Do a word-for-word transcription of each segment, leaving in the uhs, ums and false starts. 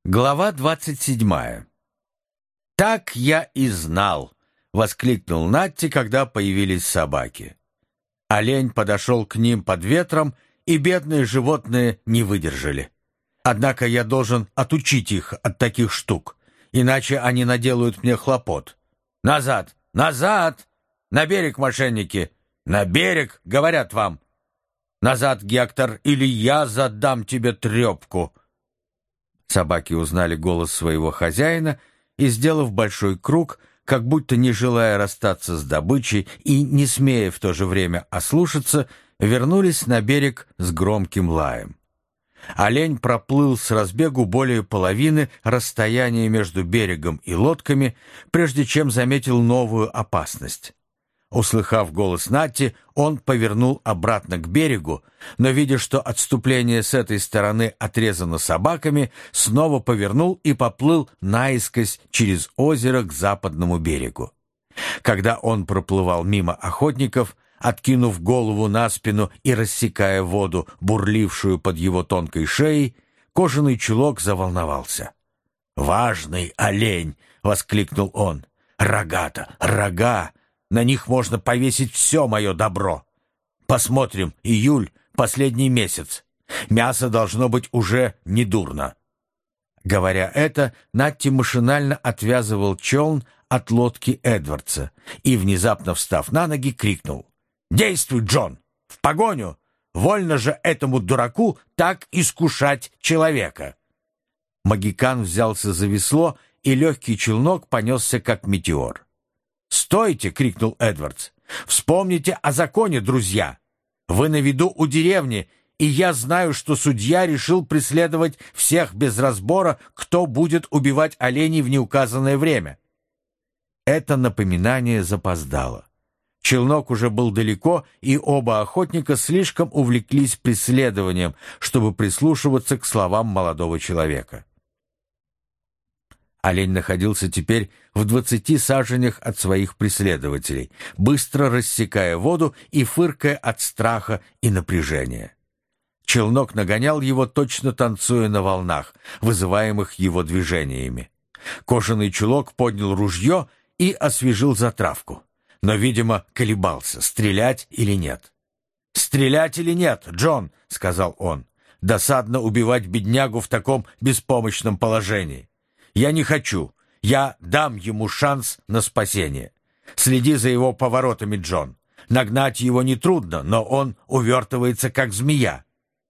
Глава двадцать седьмая. «Так я и знал!» — воскликнул Натти, когда появились собаки. Олень подошел к ним под ветром, и бедные животные не выдержали. Однако я должен отучить их от таких штук, иначе они наделают мне хлопот. «Назад! Назад! На берег, мошенники! На берег, говорят вам! Назад, Гектор, или я задам тебе трепку!» Собаки узнали голос своего хозяина и, сделав большой круг, как будто не желая расстаться с добычей и не смея в то же время ослушаться, вернулись на берег с громким лаем. Олень проплыл с разбегу более половины расстояния между берегом и лодками, прежде чем заметил новую опасность. Услыхав голос Натти, он повернул обратно к берегу, но, видя, что отступление с этой стороны отрезано собаками, снова повернул и поплыл наискось через озеро к западному берегу. Когда он проплывал мимо охотников, откинув голову на спину и рассекая воду, бурлившую под его тонкой шеей, кожаный чулок заволновался. «Важный олень!» — воскликнул он. «Рога-то, рога! На них можно повесить все мое добро. Посмотрим, июль, последний месяц. Мясо должно быть уже недурно». Говоря это, Натти машинально отвязывал челн от лодки Эдвардса и, внезапно встав на ноги, крикнул: «Действуй, Джон! В погоню! Вольно же этому дураку так искушать человека!» Магикан взялся за весло, и легкий челнок понесся, как метеор. «Стойте!» — крикнул Эдвардс. «Вспомните о законе, друзья! Вы на виду у деревни, и я знаю, что судья решил преследовать всех без разбора, кто будет убивать оленей в неуказанное время». Это напоминание запоздало. Челнок уже был далеко, и оба охотника слишком увлеклись преследованием, чтобы прислушиваться к словам молодого человека. Олень находился теперь в двадцати саженях от своих преследователей, быстро рассекая воду и фыркая от страха и напряжения. Челнок нагонял его, точно танцуя на волнах, вызываемых его движениями. Кожаный чулок поднял ружье и освежил затравку, но, видимо, колебался, стрелять или нет. «Стрелять или нет, Джон?» — сказал он. «Досадно убивать беднягу в таком беспомощном положении. Я не хочу. Я дам ему шанс на спасение. Следи за его поворотами, Джон. Нагнать его нетрудно, но он увертывается, как змея».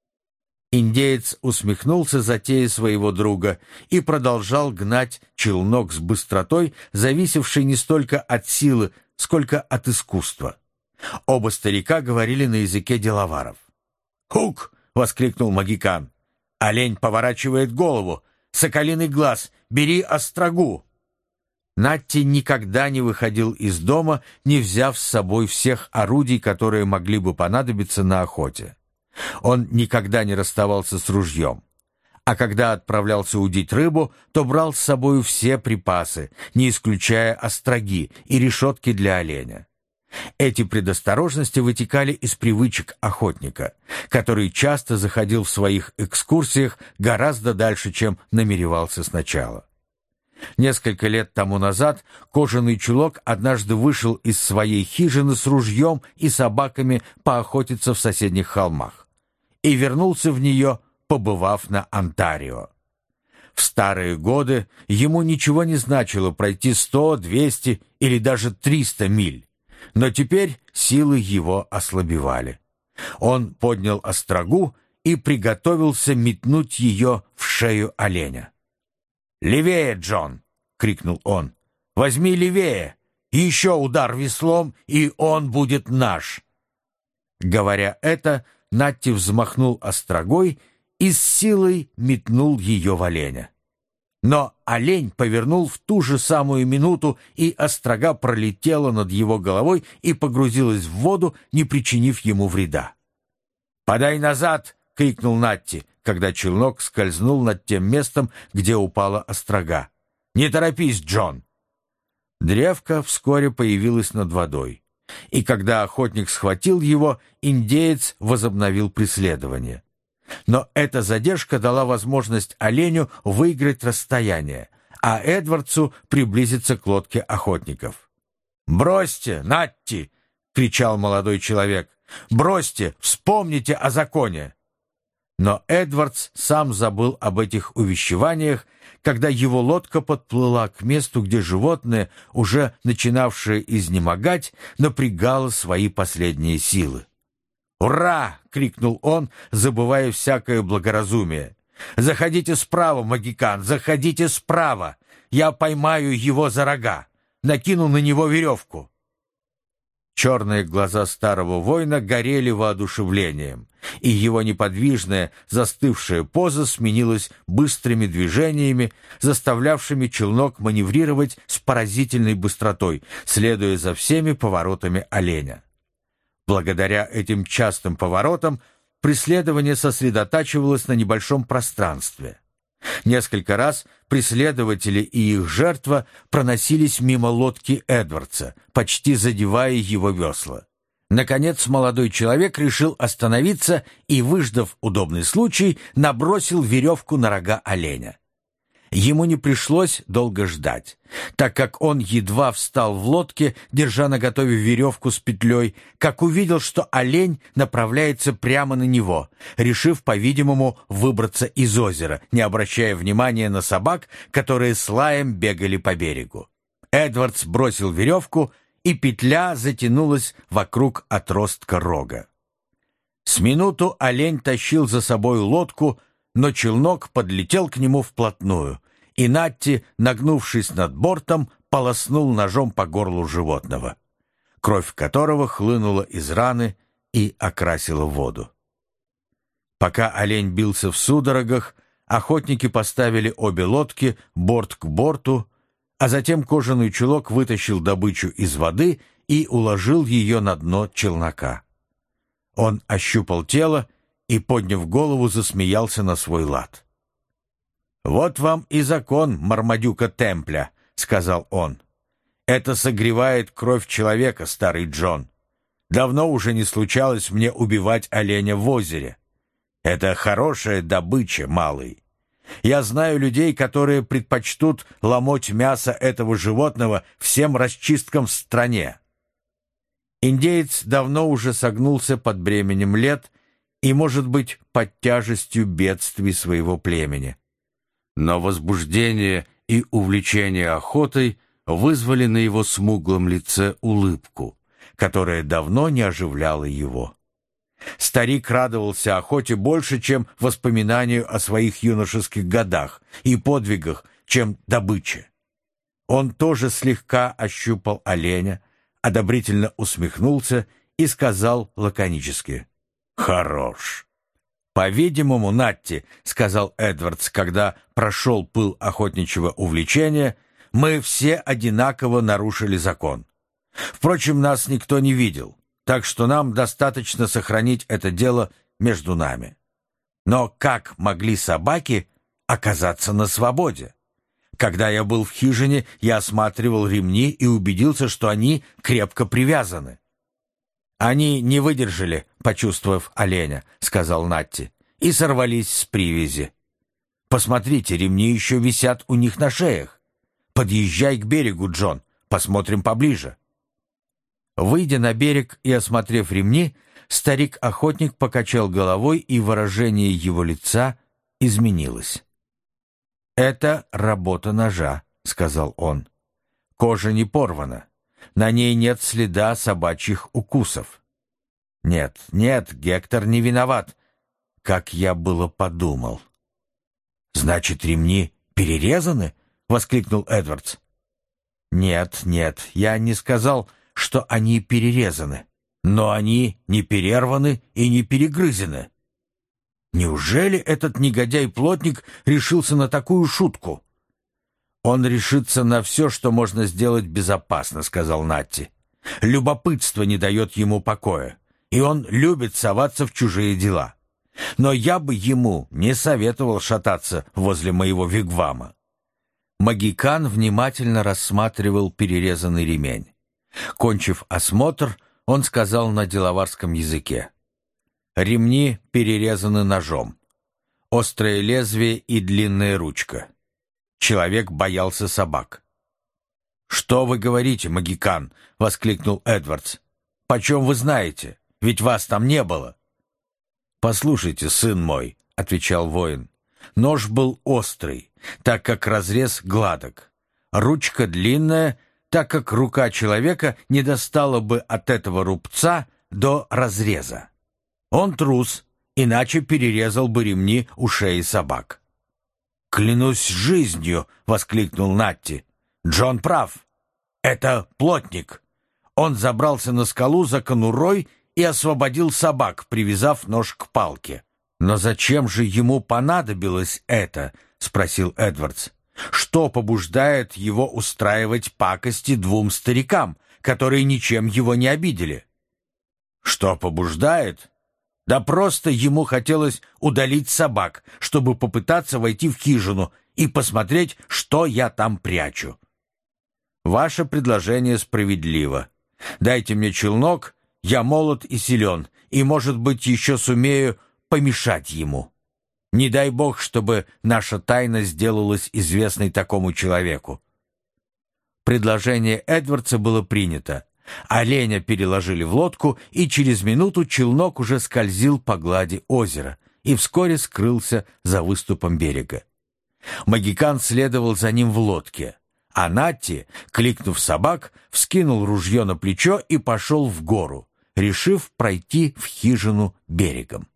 Индеец усмехнулся затея своего друга и продолжал гнать челнок с быстротой, зависевшей не столько от силы, сколько от искусства. Оба старика говорили на языке деловаров. «Хук!» — воскликнул Магикан. «Олень поворачивает голову. Соколиный глаз, бери острогу!» Натти никогда не выходил из дома, не взяв с собой всех орудий, которые могли бы понадобиться на охоте. Он никогда не расставался с ружьем. А когда отправлялся удить рыбу, то брал с собой все припасы, не исключая остроги и решетки для оленя. Эти предосторожности вытекали из привычек охотника, который часто заходил в своих экскурсиях гораздо дальше, чем намеревался сначала. Несколько лет тому назад кожаный чулок однажды вышел из своей хижины с ружьем и собаками поохотиться в соседних холмах и вернулся в нее, побывав на Онтарио. В старые годы ему ничего не значило пройти сто, двести или даже триста миль. Но теперь силы его ослабевали. Он поднял острогу и приготовился метнуть ее в шею оленя. «Левее, Джон!» — крикнул он. «Возьми левее! Еще удар веслом, и он будет наш!» Говоря это, Натти взмахнул острогой и с силой метнул ее в оленя. Но олень повернул в ту же самую минуту, и острога пролетела над его головой и погрузилась в воду, не причинив ему вреда. «Подай назад!» — крикнул Натти, когда челнок скользнул над тем местом, где упала острога. «Не торопись, Джон!» Древко вскоре появилось над водой, и когда охотник схватил его, индеец возобновил преследование. Но эта задержка дала возможность оленю выиграть расстояние, а Эдвардсу приблизиться к лодке охотников. «Бросьте, Натти!» — кричал молодой человек. «Бросьте! Вспомните о законе!» Но Эдвардс сам забыл об этих увещеваниях, когда его лодка подплыла к месту, где животное, уже начинавшее изнемогать, напрягало свои последние силы. «Ура!» — крикнул он, забывая всякое благоразумие. «Заходите справа, Магикан, заходите справа! Я поймаю его за рога, накину на него веревку!» Черные глаза старого воина горели воодушевлением, и его неподвижная, застывшая поза сменилась быстрыми движениями, заставлявшими челнок маневрировать с поразительной быстротой, следуя за всеми поворотами оленя. Благодаря этим частым поворотам преследование сосредотачивалось на небольшом пространстве. Несколько раз преследователи и их жертва проносились мимо лодки Эдвардса, почти задевая его весла. Наконец молодой человек решил остановиться и, выждав удобный случай, набросил веревку на рога оленя. Ему не пришлось долго ждать, так как он едва встал в лодке, держа наготове веревку с петлей, как увидел, что олень направляется прямо на него, решив, по-видимому, выбраться из озера, не обращая внимания на собак, которые с лаем бегали по берегу. Эдвардс бросил веревку, и петля затянулась вокруг отростка рога. С минуту олень тащил за собой лодку, но челнок подлетел к нему вплотную, и Натти, нагнувшись над бортом, полоснул ножом по горлу животного, кровь которого хлынула из раны и окрасила воду. Пока олень бился в судорогах, охотники поставили обе лодки борт к борту, а затем кожаный чулок вытащил добычу из воды и уложил ее на дно челнока. Он ощупал тело и, подняв голову, засмеялся на свой лад. «Вот вам и закон Мармадюка Темпля», — сказал он. «Это согревает кровь человека, старый Джон. Давно уже не случалось мне убивать оленя в озере. Это хорошая добыча, малый. Я знаю людей, которые предпочтут ломоть мясо этого животного всем расчисткам в стране». Индеец давно уже согнулся под бременем лет и, может быть, под тяжестью бедствий своего племени. Но возбуждение и увлечение охотой вызвали на его смуглом лице улыбку, которая давно не оживляла его. Старик радовался охоте больше, чем воспоминанию о своих юношеских годах и подвигах, чем добыче. Он тоже слегка ощупал оленя, одобрительно усмехнулся и сказал лаконически: «Хорош». «По-видимому, Натти, — сказал Эдвардс, когда прошел пыл охотничьего увлечения, — мы все одинаково нарушили закон. Впрочем, нас никто не видел, так что нам достаточно сохранить это дело между нами. Но как могли собаки оказаться на свободе? Когда я был в хижине, я осматривал ремни и убедился, что они крепко привязаны». «Они не выдержали, почувствовав оленя, — сказал Натти, — и сорвались с привязи. Посмотрите, ремни еще висят у них на шеях. Подъезжай к берегу, Джон, посмотрим поближе». Выйдя на берег и осмотрев ремни, старик-охотник покачал головой, и выражение его лица изменилось. «Это работа ножа», — сказал он. «Кожа не порвана. На ней нет следа собачьих укусов. Нет, нет, Гектор не виноват, как я было подумал». «Значит, ремни перерезаны?» — воскликнул Эдвардс. «Нет, нет, я не сказал, что они перерезаны, но они не перерваны и не перегрызены. Неужели этот негодяй-плотник решился на такую шутку?» «Он решится на все, что можно сделать безопасно», — сказал Натти. «Любопытство не дает ему покоя, и он любит соваться в чужие дела. Но я бы ему не советовал шататься возле моего вигвама». Магикан внимательно рассматривал перерезанный ремень. Кончив осмотр, он сказал на деловарском языке: Ремни перерезаны ножом. Острое лезвие и длинная ручка. Человек боялся собак. «Что вы говорите, магикан?» — воскликнул Эдвардс. «Почем вы знаете? Ведь вас там не было». «Послушайте, сын мой», — отвечал воин, — «нож был острый, так как разрез гладок. Ручка длинная, так как рука человека не достала бы от этого рубца до разреза. Он трус, иначе перерезал бы ремни у шеи собак». «Клянусь жизнью!» — воскликнул Натти. «Джон прав. Это плотник. Он забрался на скалу за конурой и освободил собак, привязав нож к палке». «Но зачем же ему понадобилось это?» — спросил Эдвардс. «Что побуждает его устраивать пакости двум старикам, которые ничем его не обидели?» «Что побуждает? Да просто ему хотелось удалить собак, чтобы попытаться войти в хижину и посмотреть, что я там прячу». «Ваше предложение справедливо. Дайте мне челнок, я молод и силен, и, может быть, еще сумею помешать ему. Не дай бог, чтобы наша тайна сделалась известной такому человеку». Предложение Эдвардса было принято. Оленя переложили в лодку, и через минуту челнок уже скользил по глади озера и вскоре скрылся за выступом берега. Магикан следовал за ним в лодке, а Натти, кликнув собак, вскинул ружье на плечо и пошел в гору, решив пройти в хижину берегом.